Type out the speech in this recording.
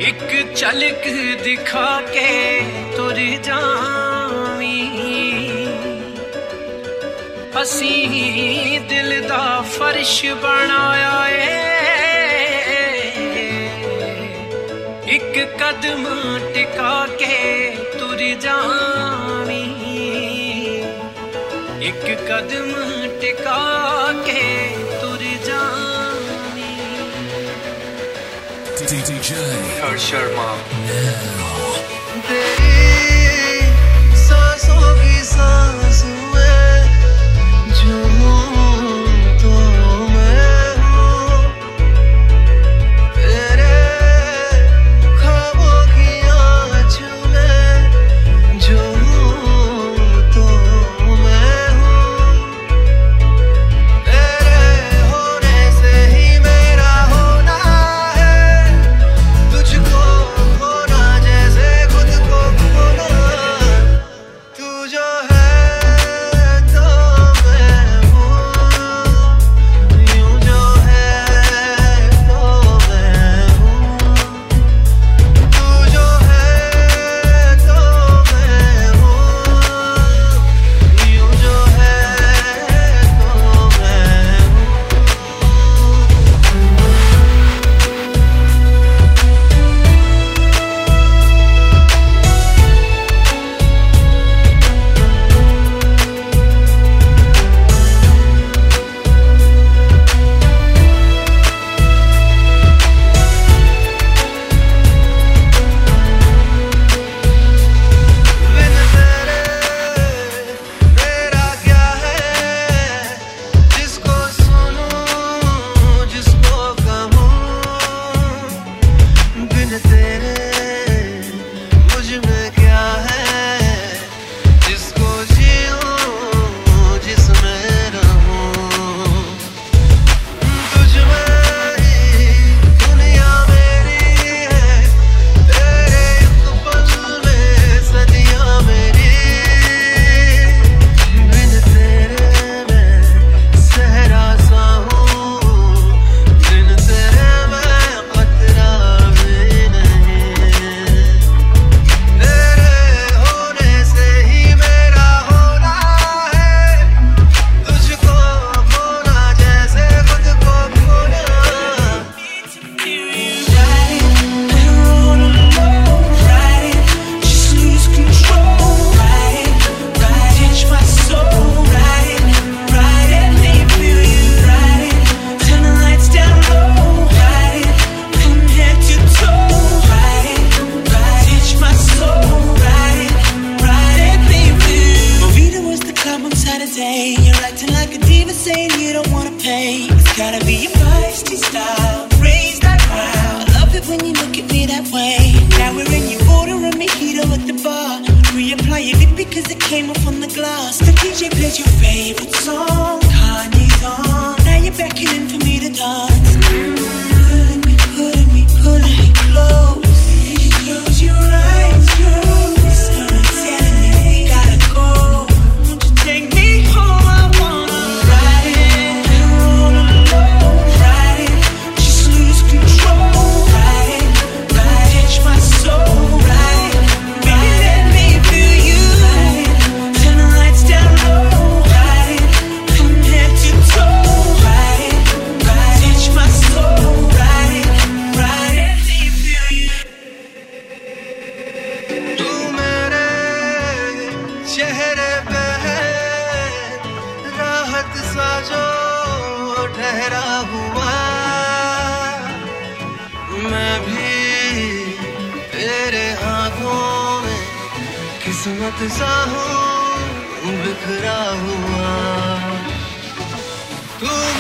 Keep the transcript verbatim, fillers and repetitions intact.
एक झलक दिखा के तुर जावी, असी दिल दा फर्श बनाया है। एक कदम टिका के तुर जावी, एक कदम टिका के तुर जावी। D J Harsh Sharma तेरी सांसों की सांस में जो हूँ तो मैं हूँ, तेरे ख्वाबों की आँच में जो हूँ तो मैं हूँ। तेरे होने से ही मेरा होना है, तुझको खोना जैसे खुद को खोना। तू जो है तो मैं हूँ, यूं जो है तो मैं हूँ। तू जो है तो मैं हूँ, यूं जो है तो मैं बिन तेरे मेरा क्या है, जिसको सुनूं जिसको कहूँ। बिन तेरे मुझ में क्या है, जिसको जीऊं जिसमें रहूं। तुझ में ही दुनिया मेरी है, तेरे एक पल में सदियां मेरी। बिन तेरे मैं सहरा सा हूँ, बिन तेरे मैं खतरा भी नहीं। तेरे होने से ही मेरा होना है, तुझको खोना जैसे खुद को खोना। You're acting like a diva, saying you don't wanna pay. It's gotta be your feisty style, raise that crowd. I love it when you look at me that way. Now we're in your order and mojito at the bar. Reapply it because it came off on the glass. The D J plays your favorite song, Kanye's on. Now you're beckoning for me to dance. Pulling me, pulling me, pulling me close. Close your eyes, close. Someone's telling me we gotta go. Won't you take me home? I wanna ride it, roll alone, ride it, just lose control, ride it, ride it, touch my soul, ride it, baby let me feel you, ride it, turn the lights down low, ride it, from head to toe, ride it, ride it, touch my soul, ride it, ride it, let me feel you. तू मेरे चेहरे पे है राहत सा जो ठहरा हुआ। मैं भी तेरे हाथों में किस्मत सा हूँ बिखरा हुआ। तू